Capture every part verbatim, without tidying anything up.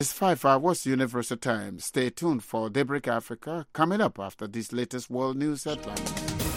It's five hours Universal Time. Stay tuned for Daybreak Africa coming up after these latest world news headlines.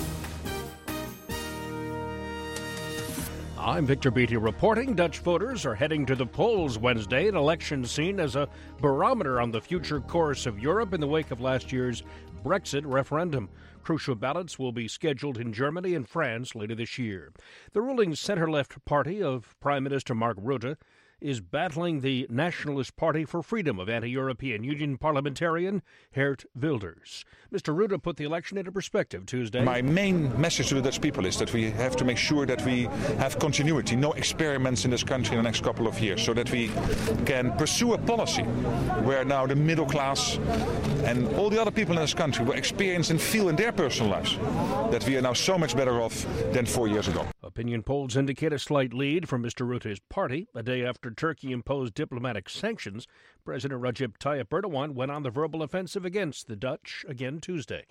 I'm Victor Beattie reporting. Dutch voters are heading to the polls Wednesday, an election seen as a barometer on the future course of Europe in the wake of last year's Brexit referendum. Crucial ballots will be scheduled in Germany and France later this year. The ruling center-left party of Prime Minister Mark Rutte is battling the Nationalist Party for Freedom of anti-European Union parliamentarian Geert Wilders. Mister Rutte put the election into perspective Tuesday. My main message to the Dutch people is that we have to make sure that we have continuity, no experiments in this country in the next couple of years, so that we can pursue a policy where now the middle class and all the other people in this country will experience and feel in their personal lives that we are now so much better off than four years ago. Opinion polls indicate a slight lead for Mister Rutte's party. A day after Turkey imposed diplomatic sanctions, President Recep Tayyip Erdogan went on the verbal offensive against the Dutch again Tuesday.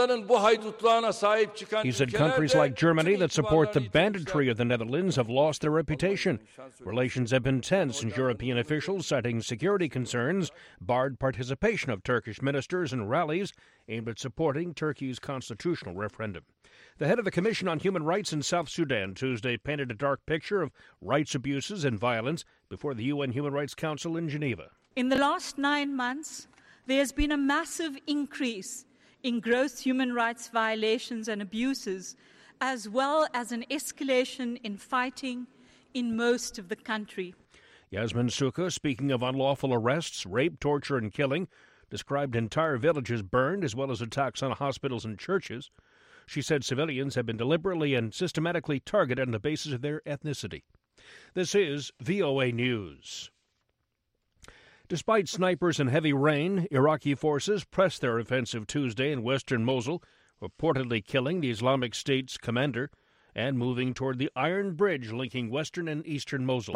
He said countries like Germany that support the banditry of the Netherlands have lost their reputation. Relations have been tense, and European officials, citing security concerns, barred participation of Turkish ministers in rallies aimed at supporting Turkey's constitutional referendum. The head of the Commission on Human Rights in South Sudan Tuesday painted a dark picture of rights abuses and violence before the U N Human Rights Council in Geneva. In the last nine months, there has been a massive increase in gross human rights violations and abuses, as well as an escalation in fighting in most of the country. Yasmin Souka, speaking of unlawful arrests, rape, torture, and killing, described entire villages burned as well as attacks on hospitals and churches. She said civilians have been deliberately and systematically targeted on the basis of their ethnicity. This is V O A News. Despite snipers and heavy rain, Iraqi forces pressed their offensive Tuesday in western Mosul, reportedly killing the Islamic State's commander and moving toward the Iron Bridge linking western and eastern Mosul.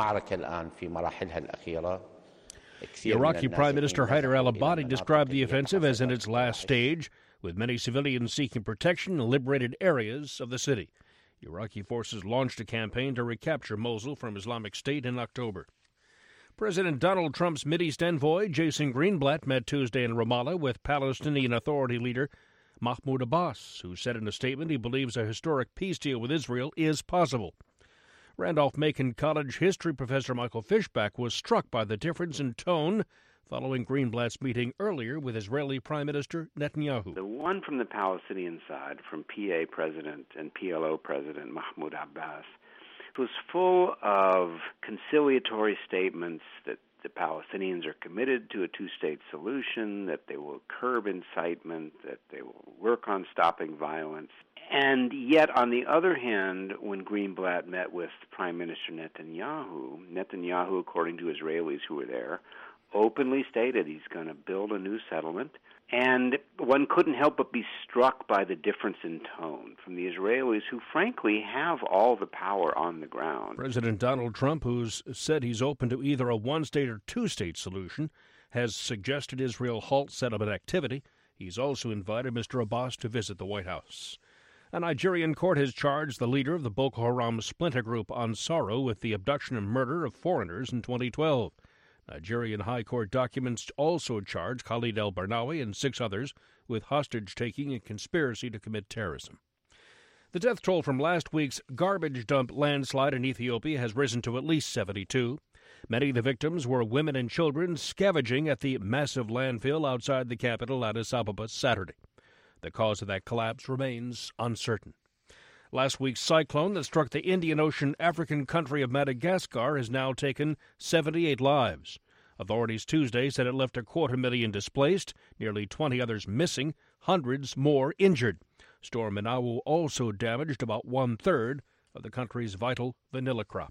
Iraqi Prime Minister Haider al-Abadi described the offensive as in its last stage, with many civilians seeking protection in liberated areas of the city. Iraqi forces launched a campaign to recapture Mosul from Islamic State in October. President Donald Trump's Mideast envoy, Jason Greenblatt, met Tuesday in Ramallah with Palestinian Authority leader Mahmoud Abbas, who said in a statement he believes a historic peace deal with Israel is possible. Randolph-Macon College history professor Michael Fishback was struck by the difference in tone following Greenblatt's meeting earlier with Israeli Prime Minister Netanyahu. The one from the Palestinian side, from P A President and P L O President Mahmoud Abbas, was full of conciliatory statements that the Palestinians are committed to a two-state solution, that they will curb incitement, that they will work on stopping violence. And yet, on the other hand, when Greenblatt met with Prime Minister Netanyahu, Netanyahu, according to Israelis who were there, openly stated he's going to build a new settlement. And one couldn't help but be struck by the difference in tone from the Israelis, who frankly have all the power on the ground. President Donald Trump, who's said he's open to either a one-state or two-state solution, has suggested Israel halt settlement activity. He's also invited Mister Abbas to visit the White House. A Nigerian court has charged the leader of the Boko Haram splinter group Ansaro with the abduction and murder of foreigners in twenty twelve. Nigerian High Court documents also charge Khalid el-Barnawi and six others with hostage-taking and conspiracy to commit terrorism. The death toll from last week's garbage dump landslide in Ethiopia has risen to at least seventy-two. Many of the victims were women and children scavenging at the massive landfill outside the capital, Addis Ababa, Saturday. The cause of that collapse remains uncertain. Last week's cyclone that struck the Indian Ocean African country of Madagascar has now taken seventy-eight lives. Authorities Tuesday said it left a quarter million displaced, nearly twenty others missing, hundreds more injured. Storm Manawu also damaged about one-third of the country's vital vanilla crop.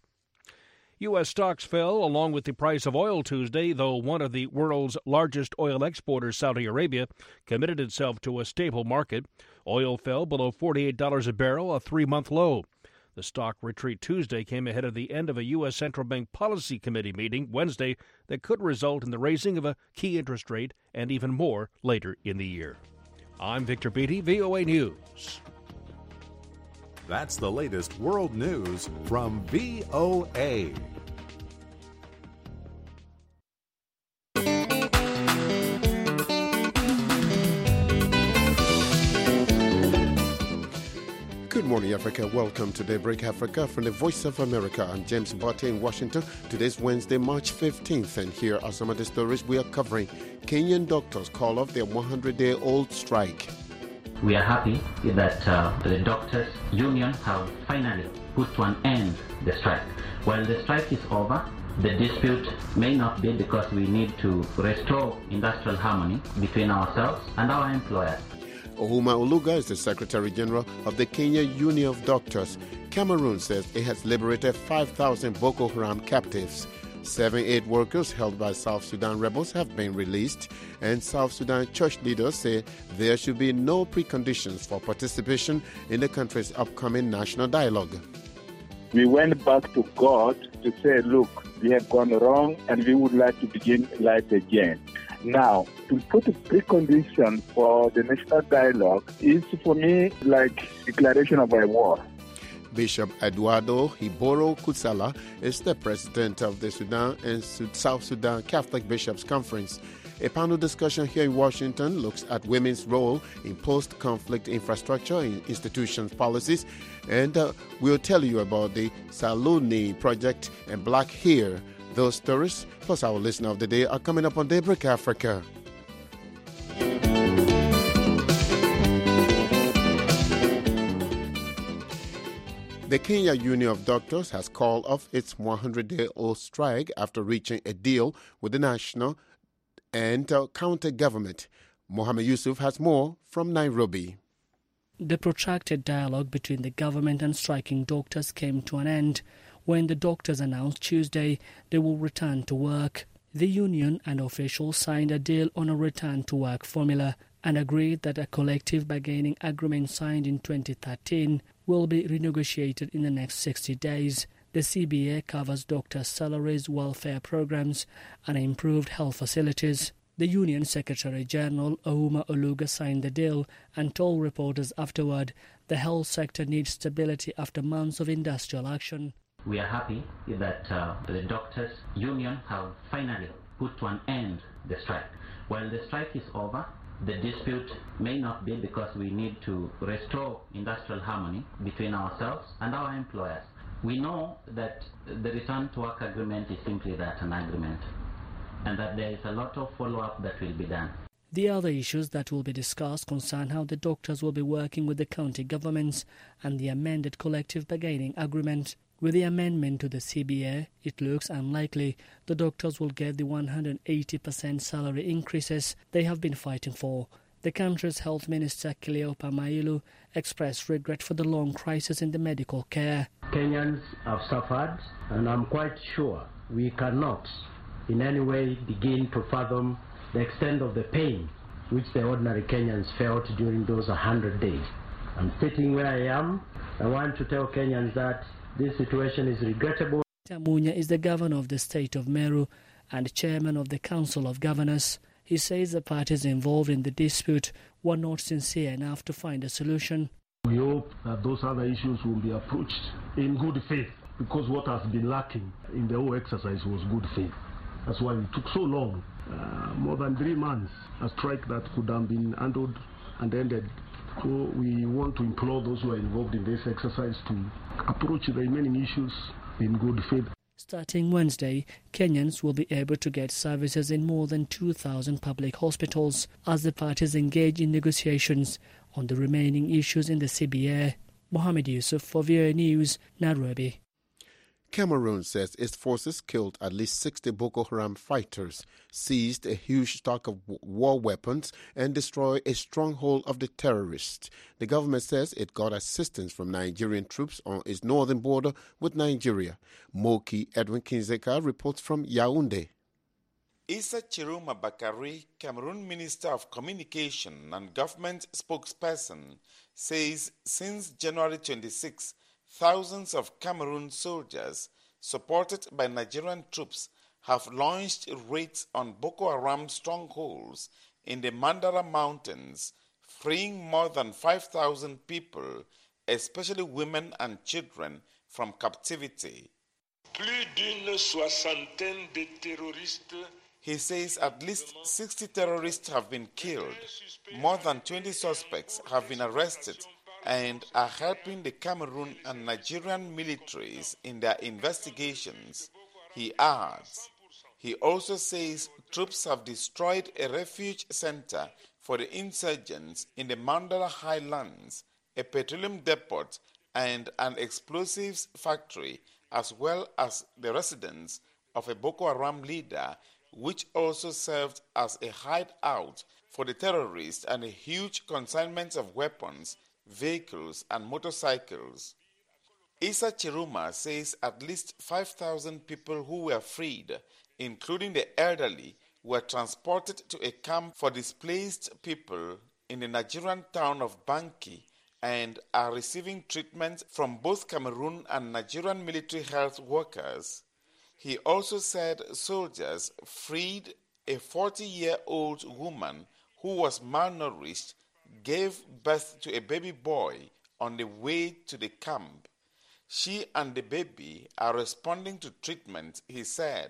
U S stocks fell along with the price of oil Tuesday, though one of the world's largest oil exporters, Saudi Arabia, committed itself to a stable market. Oil fell below forty-eight dollars a barrel, a three-month low. The stock retreat Tuesday came ahead of the end of a U S Central Bank Policy Committee meeting Wednesday that could result in the raising of a key interest rate and even more later in the year. I'm Victor Beattie, V O A News. That's the latest world news from V O A. morning, Africa. Welcome to Daybreak Africa from the Voice of America. I'm James Botte in Washington. Today's Wednesday, March fifteenth, and here are some of the stories we are covering. Kenyan doctors call off their one hundred day old strike. We are happy that uh, the doctors' union have finally put to an end the strike. While the strike is over, the dispute may not be because we need to restore industrial harmony between ourselves and our employers. Ouma Oluga is the Secretary General of the Kenya Union of Doctors. Cameroon says it has liberated five thousand Boko Haram captives. seventy-eight workers held by South Sudan rebels have been released, and South Sudan church leaders say there should be no preconditions for participation in the country's upcoming national dialogue. We went back to God to say, look, we have gone wrong and we would like to begin life again. Now, to put a precondition for the national dialogue is, for me, like declaration of a war. Bishop Eduardo Hiboro Kutsala is the president of the Sudan and South Sudan Catholic Bishops' Conference. A panel discussion here in Washington looks at women's role in post-conflict infrastructure and institutions policies, and uh, we'll tell you about the Saluni project and Black Hair. Those stories, plus our listener of the day, are coming up on Daybreak Africa. The Kenya Union of Doctors has called off its one hundred day old strike after reaching a deal with the national and uh, county government. Mohammed Yusuf has more from Nairobi. The protracted dialogue between the government and striking doctors came to an end when the doctors announced Tuesday they will return to work. The union and officials signed a deal on a return-to-work formula and agreed that a collective bargaining agreement signed in twenty thirteen will be renegotiated in the next sixty days. The C B A covers doctors' salaries, welfare programs, and improved health facilities. The Union Secretary General Ouma Oluga signed the deal and told reporters afterward the health sector needs stability after months of industrial action. We are happy that uh, the doctors' union have finally put to an end the strike. While the strike is over, the dispute may not be because we need to restore industrial harmony between ourselves and our employers. We know that the return to work agreement is simply that, an agreement, and that there is a lot of follow-up that will be done. The other issues that will be discussed concern how the doctors will be working with the county governments and the amended collective bargaining agreement. With the amendment to the C B A, it looks unlikely the doctors will get the one hundred eighty percent salary increases they have been fighting for. The country's health minister, Cleopa Mailu, expressed regret for the long crisis in the medical care. Kenyans have suffered, and I'm quite sure we cannot in any way begin to fathom the extent of the pain which the ordinary Kenyans felt during those one hundred days. I'm sitting where I am. I want to tell Kenyans that this situation is regrettable. Tamunya is the governor of the state of Meru and chairman of the Council of Governors. He says the parties involved in the dispute were not sincere enough to find a solution. We hope that those other issues will be approached in good faith, because what has been lacking in the whole exercise was good faith. That's why it took so long, uh, more than three months, a strike that could have been handled and ended. So we want to implore those who are involved in this exercise to approach the remaining issues in good faith. Starting Wednesday, Kenyans will be able to get services in more than two thousand public hospitals as the parties engage in negotiations on the remaining issues in the C B A. Mohammed Yusuf for V O A News, Nairobi. Cameroon says its forces killed at least sixty Boko Haram fighters, seized a huge stock of war weapons, and destroyed a stronghold of the terrorists. The government says it got assistance from Nigerian troops on its northern border with Nigeria. Moki Edwin Kinzeka reports from Yaoundé. Issa Chiruma Bakari, Cameroon Minister of Communication and Government spokesperson, says since January twenty-sixth, thousands of Cameroon soldiers, supported by Nigerian troops, have launched raids on Boko Haram strongholds in the Mandara Mountains, freeing more than five thousand people, especially women and children, from captivity. He says at least sixty terrorists have been killed, more than twenty suspects have been arrested, and are helping the Cameroon and Nigerian militaries in their investigations, he adds. He also says troops have destroyed a refuge center for the insurgents in the Mandara Highlands, a petroleum depot, and an explosives factory, as well as the residence of a Boko Haram leader, which also served as a hideout for the terrorists and a huge consignment of weapons, vehicles, and motorcycles. Issa Chiruma says at least five thousand people who were freed, including the elderly, were transported to a camp for displaced people in the Nigerian town of Banki and are receiving treatment from both Cameroon and Nigerian military health workers. He also said soldiers freed a forty-year-old woman who was malnourished, gave birth to a baby boy on the way to the camp. She and the baby are responding to treatment, he said.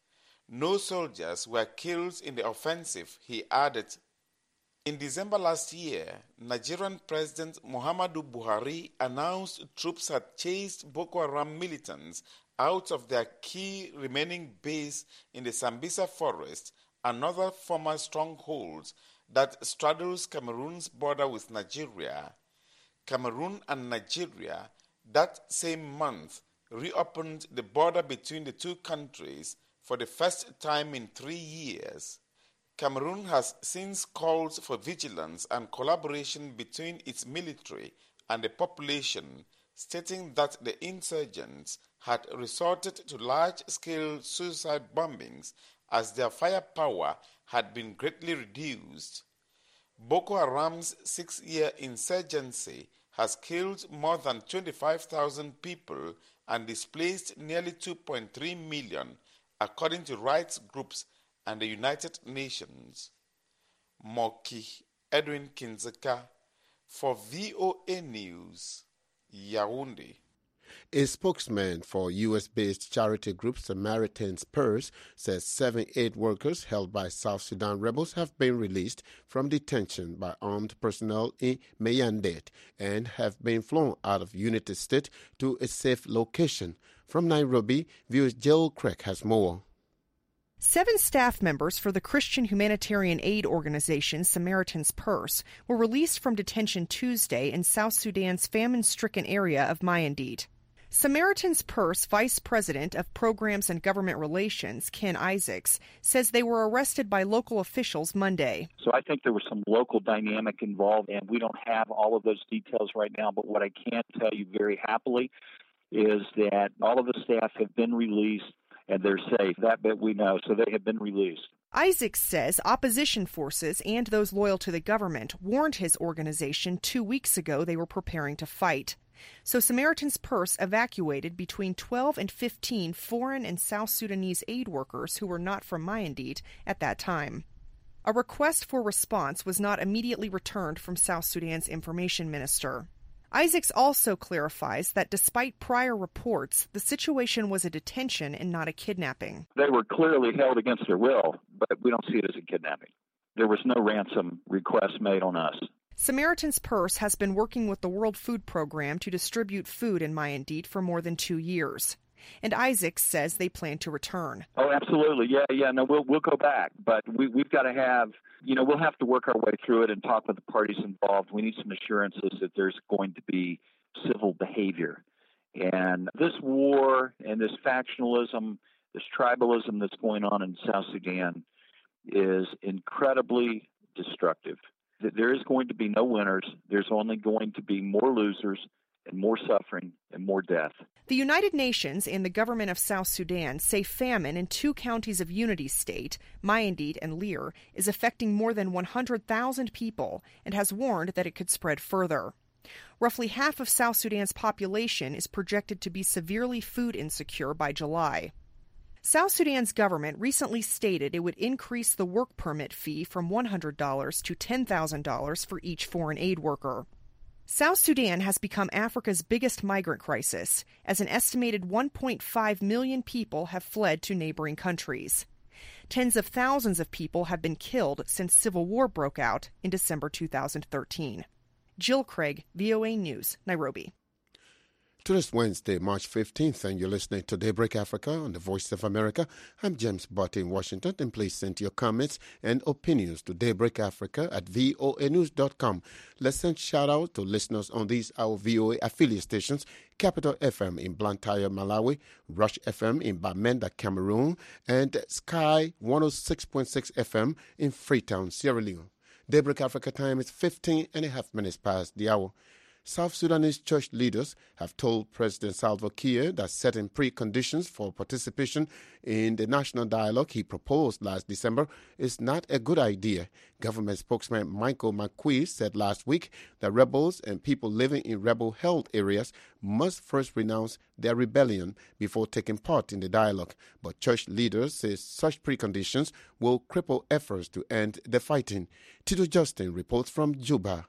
No soldiers were killed in the offensive, he added. In December last year, Nigerian President Muhammadu Buhari announced troops had chased Boko Haram militants out of their key remaining base in the Sambisa forest, another former stronghold that straddles Cameroon's border with Nigeria. Cameroon and Nigeria that same month reopened the border between the two countries for the first time in three years. Cameroon has since called for vigilance and collaboration between its military and the population, stating that the insurgents had resorted to large-scale suicide bombings as their firepower had been greatly reduced. Boko Haram's six-year insurgency has killed more than twenty-five thousand people and displaced nearly two point three million, according to rights groups and the United Nations. Moki Edwin Kinzeka for V O A News, Yaoundé. A spokesman for U S-based charity group Samaritan's Purse says seven aid workers held by South Sudan rebels have been released from detention by armed personnel in Mayandit and have been flown out of Unity State to a safe location. From Nairobi, V O A's Jill Craig has more. Seven staff members for the Christian humanitarian aid organization Samaritan's Purse were released from detention Tuesday in South Sudan's famine-stricken area of Mayandit. Samaritan's Purse Vice President of Programs and Government Relations, Ken Isaacs, says they were arrested by local officials Monday. So I think there was some local dynamic involved, and we don't have all of those details right now, but what I can tell you very happily is that all of the staff have been released and they're safe. That bit we know, so they have been released. Isaacs says opposition forces and those loyal to the government warned his organization two weeks ago they were preparing to fight. So Samaritan's Purse evacuated between twelve and fifteen foreign and South Sudanese aid workers who were not from Mayandit at that time. A request for response was not immediately returned from South Sudan's information minister. Isaacs also clarifies that despite prior reports, the situation was a detention and not a kidnapping. They were clearly held against their will, but we don't see it as a kidnapping. There was no ransom request made on us. Samaritan's Purse has been working with the World Food Program to distribute food in Mayandit for more than two years. And Isaacs says they plan to return. Oh, absolutely. Yeah, yeah. No, we'll we'll go back. But we, we've got to have, you know, we'll have to work our way through it and talk with the parties involved. We need some assurances that there's going to be civil behavior. And this war and this factionalism, this tribalism that's going on in South Sudan is incredibly destructive. There is going to be no winners. There's only going to be more losers and more suffering and more death. The United Nations and the government of South Sudan say famine in two counties of Unity State, Mayandit and Lear, is affecting more than one hundred thousand people and has warned that it could spread further. Roughly half of South Sudan's population is projected to be severely food insecure by July. South Sudan's government recently stated it would increase the work permit fee from one hundred dollars to ten thousand dollars for each foreign aid worker. South Sudan has become Africa's biggest migrant crisis, as an estimated one point five million people have fled to neighboring countries. Tens of thousands of people have been killed since civil war broke out in December two thousand thirteen. Jill Craig, V O A News, Nairobi. Today's Wednesday, March fifteenth, and you're listening to Daybreak Africa on the Voice of America. I'm James Butt in Washington, and please send your comments and opinions to Daybreak Africa at voa news dot com. Let's send shout-out to listeners on these our V O A affiliate stations: Capital F M in Blantyre, Malawi, Rush F M in Bamenda, Cameroon, and Sky one oh six point six F M in Freetown, Sierra Leone. Daybreak Africa time is fifteen and a half minutes past the hour. South Sudanese church leaders have told President Salva Kiir that setting preconditions for participation in the national dialogue he proposed last December is not a good idea. Government spokesman Michael McQueen said last week that rebels and people living in rebel-held areas must first renounce their rebellion before taking part in the dialogue. But church leaders say such preconditions will cripple efforts to end the fighting. Tito Justin reports from Juba.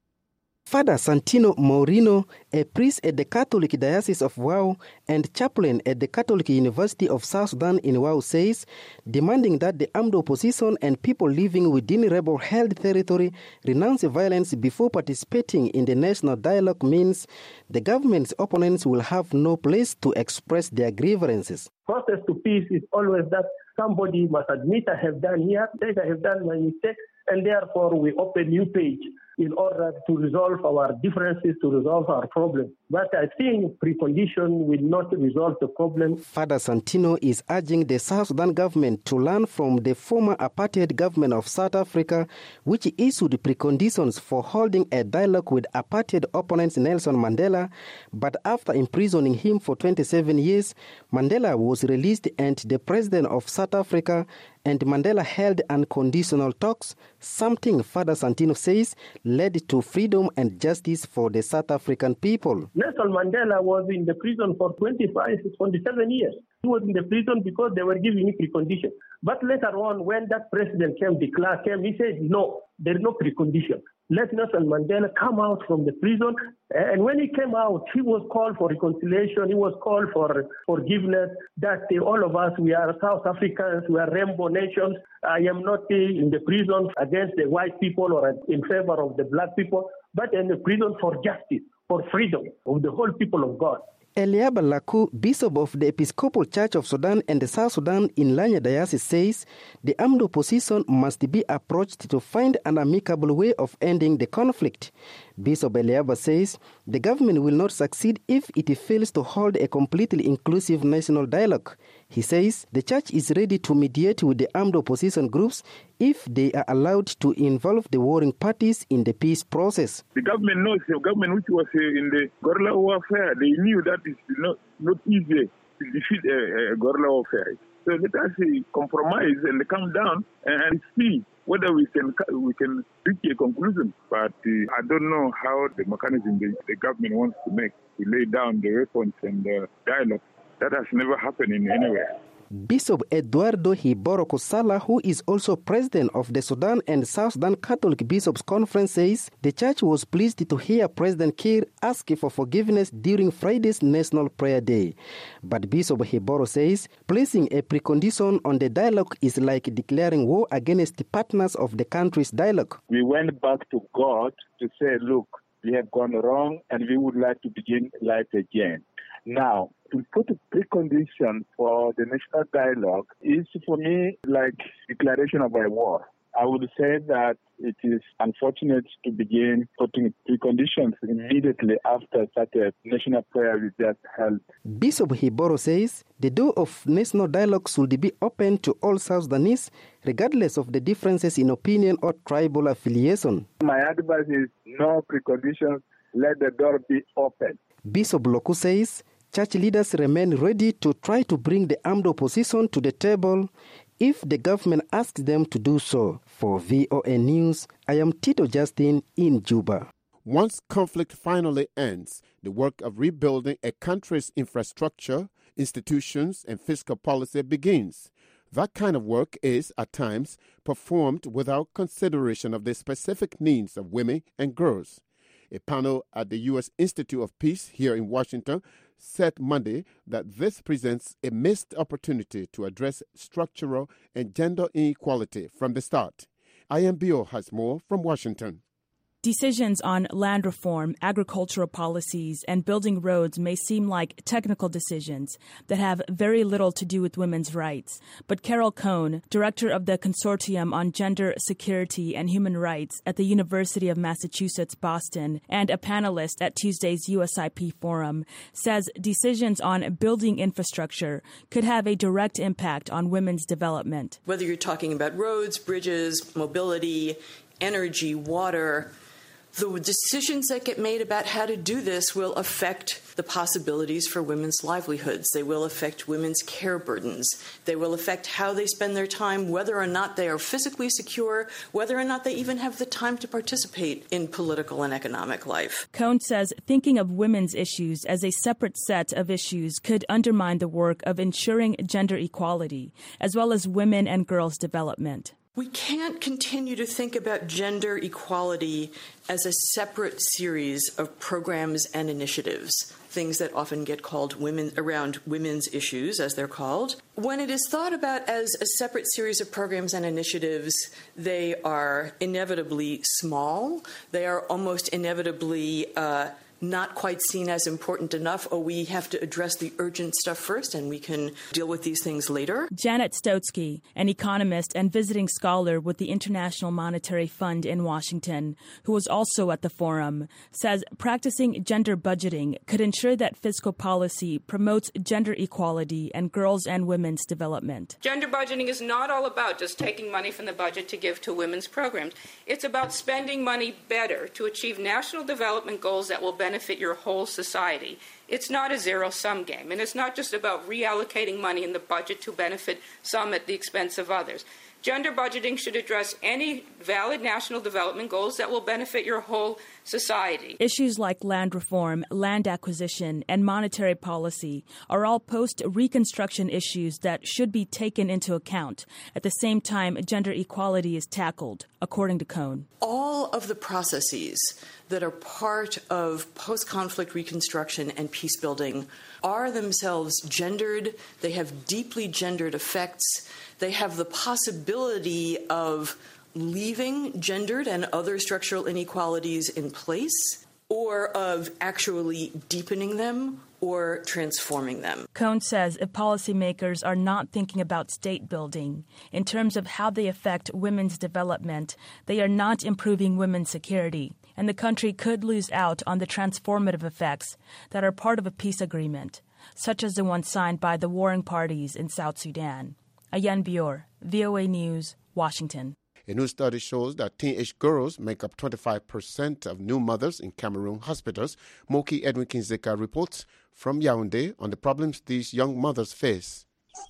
Father Santino Morino, a priest at the Catholic Diocese of Wau and chaplain at the Catholic University of South Sudan in Wau, says demanding that the armed opposition and people living within rebel-held territory renounce violence before participating in the national dialogue means the government's opponents will have no place to express their grievances. Process to peace is always that somebody must admit, I have done here, I have done my mistake, and therefore we open a new page in order to resolve our differences, to resolve our problems. But I think precondition will not resolve the problem. Father Santino is urging the South Sudan government to learn from the former apartheid government of South Africa, which issued preconditions for holding a dialogue with apartheid opponents Nelson Mandela. But after imprisoning him for twenty-seven years, Mandela was released and the president of South Africa and Mandela held unconditional talks, something Father Santino says led to freedom and justice for the South African people. Nelson Mandela was in the prison for twenty-five, twenty-seven years. He was in the prison because they were giving him preconditions. But later on, when that president came, de Klerk came, he said, no, there is no precondition. Let Nelson Mandela come out from the prison. And when he came out, he was called for reconciliation. He was called for forgiveness, that uh, all of us, we are South Africans, we are rainbow nations. I am not uh, in the prison against the white people or in favor of the black people, but in the prison for justice, for freedom of the whole people of God. Eliaba Laku, Bishop of the Episcopal Church of Sudan and the South Sudan in Lanya Diocese, says the armed opposition must be approached to find an amicable way of ending the conflict. Bishop Eliaba says the government will not succeed if it fails to hold a completely inclusive national dialogue. He says the church is ready to mediate with the armed opposition groups if they are allowed to involve the warring parties in the peace process. The government knows, the government which was uh, in the guerrilla warfare, they knew that it's not, not easy to defeat a, a guerrilla warfare. So let us uh, compromise and come down and, and see whether we can we can reach a conclusion. But uh, I don't know how the mechanism the, the government wants to make to lay down the weapons and the dialogue. That has never happened in anywhere. Bishop Eduardo Hiboro Kusala, who is also president of the Sudan and South Sudan Catholic Bishops' Conference, says the church was pleased to hear President Kiir ask for forgiveness during Friday's National Prayer Day. But Bishop Hiboro says placing a precondition on the dialogue is like declaring war against the partners of the country's dialogue. We went back to God to say, look, we have gone wrong and we would like to begin life again. Now, to put a precondition for the national dialogue is, for me, like declaration of a war. I would say that it is unfortunate to begin putting preconditions immediately after such a national prayer we just held. Bishop Hiboro says the door of national dialogue should be open to all South Sudanese, regardless of the differences in opinion or tribal affiliation. My advice is no preconditions, let the door be open. Bishop Loku says church leaders remain ready to try to bring the armed opposition to the table if the government asks them to do so. For V O A News, I am Tito Justin in Juba. Once conflict finally ends, the work of rebuilding a country's infrastructure, institutions, and fiscal policy begins. That kind of work is, at times, performed without consideration of the specific needs of women and girls. A panel at the U S Institute of Peace here in Washington said Monday that this presents a missed opportunity to address structural and gender inequality from the start. I M B O has more from Washington. Decisions on land reform, agricultural policies, and building roads may seem like technical decisions that have very little to do with women's rights. But Carol Cohn, director of the Consortium on Gender Security and Human Rights at the University of Massachusetts, Boston, and a panelist at Tuesday's U S I P Forum, says decisions on building infrastructure could have a direct impact on women's development. Whether you're talking about roads, bridges, mobility, energy, water, the decisions that get made about how to do this will affect the possibilities for women's livelihoods. They will affect women's care burdens. They will affect how they spend their time, whether or not they are physically secure, whether or not they even have the time to participate in political and economic life. Cohn says thinking of women's issues as a separate set of issues could undermine the work of ensuring gender equality, as well as women and girls' development. We can't continue to think about gender equality as a separate series of programs and initiatives, things that often get called women around women's issues, as they're called. When it is thought about as a separate series of programs and initiatives, they are inevitably small. They are almost inevitably uh, not quite seen as important enough, or we have to address the urgent stuff first and we can deal with these things later. Janet Stotsky, an economist and visiting scholar with the International Monetary Fund in Washington, who was also at the forum, says practicing gender budgeting could ensure that fiscal policy promotes gender equality and girls' and women's development. Gender budgeting is not all about just taking money from the budget to give to women's programs. It's about spending money better to achieve national development goals that will benefit your whole society. It's not a zero-sum game, and it's not just about reallocating money in the budget to benefit some at the expense of others. Gender budgeting should address any valid national development goals that will benefit your whole society. Issues like land reform, land acquisition, and monetary policy are all post-Reconstruction issues that should be taken into account at the same time gender equality is tackled, according to Cohn. All of the processes that are part of post-conflict reconstruction and peace building are themselves gendered. They have deeply gendered effects. They have the possibility of leaving gendered and other structural inequalities in place, or of actually deepening them or transforming them. Cohn says if policymakers are not thinking about state building in terms of how they affect women's development, they are not improving women's security, and the country could lose out on the transformative effects that are part of a peace agreement, such as the one signed by the warring parties in South Sudan. Ayan Bior, V O A News, Washington. A new study shows that teenage girls make up twenty-five percent of new mothers in Cameroon hospitals. Moki Edwin Kinzeka reports from Yaoundé on the problems these young mothers face.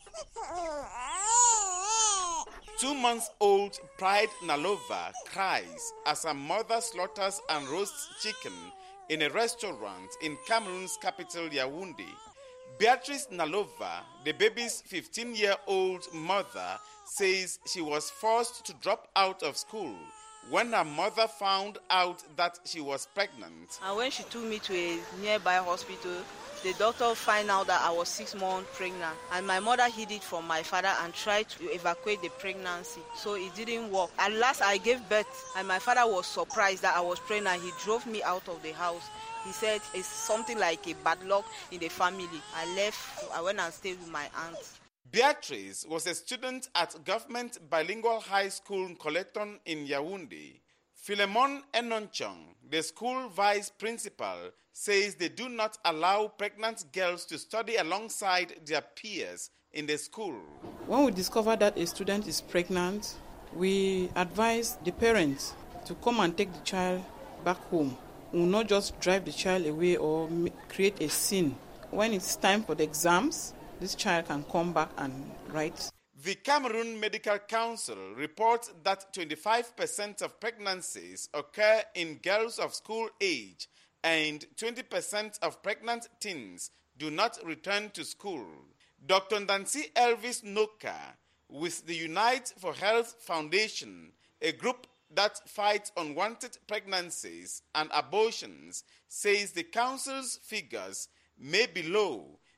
Two-month-old Pride Nalova cries as her mother slaughters and roasts chicken in a restaurant in Cameroon's capital, Yaoundé. Beatrice Nalova, the baby's fifteen-year-old mother, says she was forced to drop out of school when her mother found out that she was pregnant. And when she took me to a nearby hospital, the doctor found out that I was six months pregnant, and my mother hid it from my father and tried to evacuate the pregnancy, so it didn't work. At last I gave birth, and my father was surprised that I was pregnant. He drove me out of the house. He said it's something like a bad luck in the family. I left, I went and stayed with my aunt. Beatrice was a student at Government Bilingual High School Coleton in Yaoundé. Philemon Enonchong, the school vice principal, says they do not allow pregnant girls to study alongside their peers in the school. When we discover that a student is pregnant, we advise the parents to come and take the child back home. We will not just drive the child away or create a scene. When it's time for the exams, this child can come back and write. The Cameroon Medical Council reports that twenty-five percent of pregnancies occur in girls of school age and twenty percent of pregnant teens do not return to school. Doctor Nancy Elvis Noka, with the Unite for Health Foundation, a group that fights unwanted pregnancies and abortions, says the council's figures may be low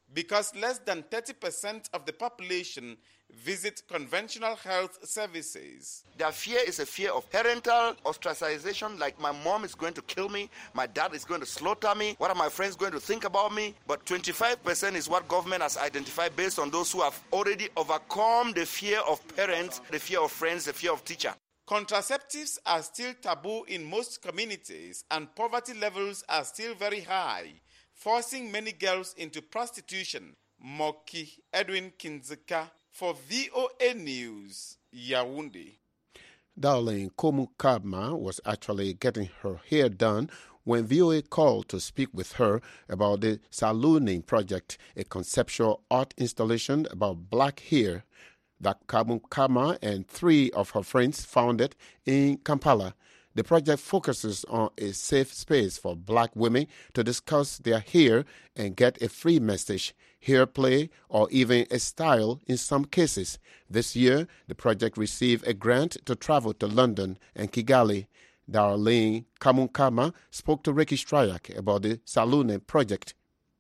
because less than thirty percent of the population visit conventional health services. Their fear is a fear of parental ostracization, like my mom is going to kill me, my dad is going to slaughter me, what are my friends going to think about me? But twenty-five percent is what government has identified based on those who have already overcome the fear of parents, the fear of friends, the fear of teacher. Contraceptives are still taboo in most communities and poverty levels are still very high, forcing many girls into prostitution. Moki Edwin Kinzeka for V O A News, Yaoundé. Darlene Komukabma was actually getting her hair done when V O A called to speak with her about the Salooning Project, a conceptual art installation about black hair that Komukabma and three of her friends founded in Kampala. The project focuses on a safe space for black women to discuss their hair and get a free message, hair play, or even a style in some cases. This year, the project received a grant to travel to London and Kigali. Darlene Komukabma spoke to Ricky Strayak about the Salooning project.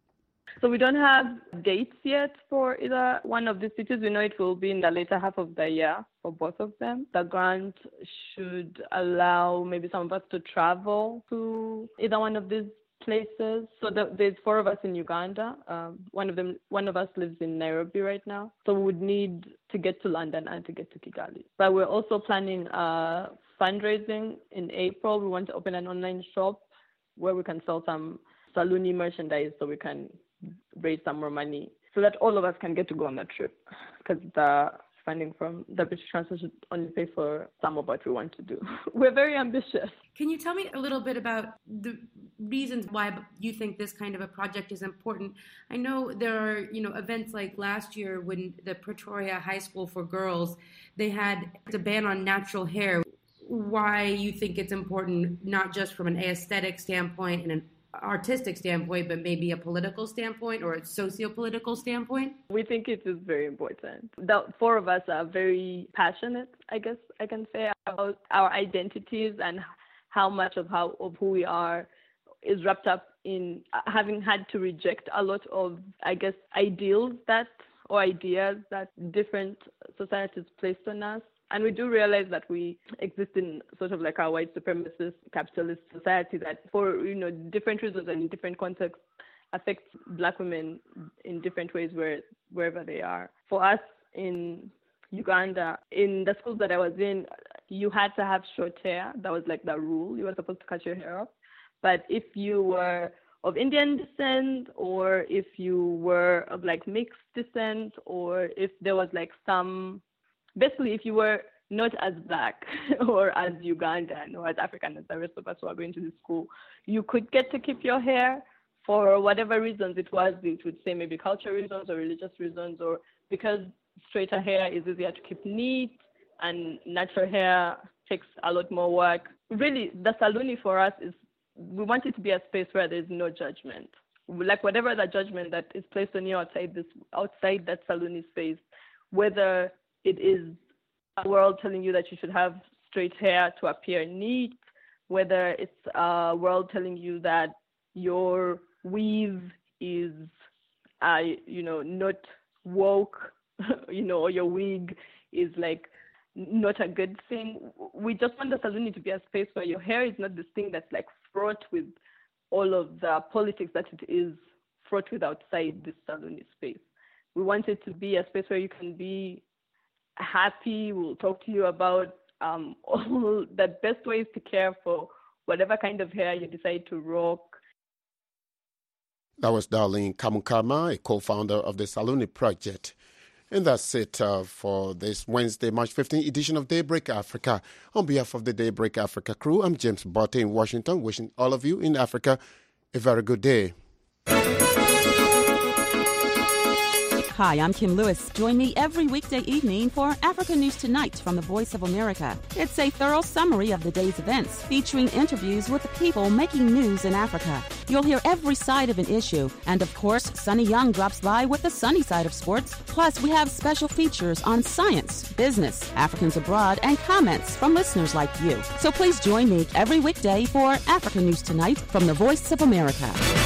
So we don't have dates yet for either one of these cities. We know it will be in the later half of the year for both of them. The grant should allow maybe some of us to travel to either one of these places. So the, there's four of us in Uganda. Um, one of them, one of us lives in Nairobi right now. So we would need to get to London and to get to Kigali. But we're also planning uh, fundraising in April. We want to open an online shop where we can sell some Salooning merchandise so we can raise some more money so that all of us can get to go on that trip, because the funding from the British Council should only pay for some of what we want to do. We're very ambitious. Can you tell me a little bit about the reasons why you think this kind of a project is important? I know there are, you know, events like last year when the Pretoria High School for Girls, they had a ban on natural hair. Why you think it's important, not just from an aesthetic standpoint and an artistic standpoint, but maybe a political standpoint or a socio-political standpoint? We think it is very important. The four of us are very passionate, I guess I can say, about our identities and how much of how of who we are is wrapped up in having had to reject a lot of, I guess, ideals that or ideas that different societies placed on us. And we do realize that we exist in sort of like a white supremacist capitalist society that for, you know, different reasons and in different contexts affects black women in different ways where, wherever they are. For us in Uganda, in the schools that I was in, you had to have short hair. That was like the rule. You were supposed to cut your hair off. But if you were of Indian descent, or if you were of like mixed descent, or if there was like some Basically, if you were not as black or as Ugandan or as African as the rest of us who are going to the school, you could get to keep your hair for whatever reasons it was. It would say maybe cultural reasons or religious reasons, or because straighter hair is easier to keep neat and natural hair takes a lot more work. Really, the Salooning for us is, we want it to be a space where there's no judgment. Like whatever the judgment that is placed on you outside this, outside that Salooning space, whether it is a world telling you that you should have straight hair to appear neat, whether it's a world telling you that your weave is, uh, you know, not woke, you know, or your wig is like not a good thing. We just want the Salooning to be a space where your hair is not this thing that's like fraught with all of the politics that it is fraught with outside this Salooning space. We want it to be a space where you can be happy. We'll talk to you about um, all the best ways to care for whatever kind of hair you decide to rock. That was Darlene Komukabma, a co-founder of the Salooning Project. And that's it uh, for this Wednesday, March fifteenth edition of Daybreak Africa. On behalf of the Daybreak Africa crew, I'm James Botte in Washington, wishing all of you in Africa a very good day. Hi, I'm Kim Lewis. Join me every weekday evening for Africa News Tonight from the Voice of America. It's a thorough summary of the day's events, featuring interviews with the people making news in Africa. You'll hear every side of an issue. And of course, Sunny Young drops by with the sunny side of sports. Plus, we have special features on science, business, Africans abroad, and comments from listeners like you. So please join me every weekday for Africa News Tonight from the Voice of America.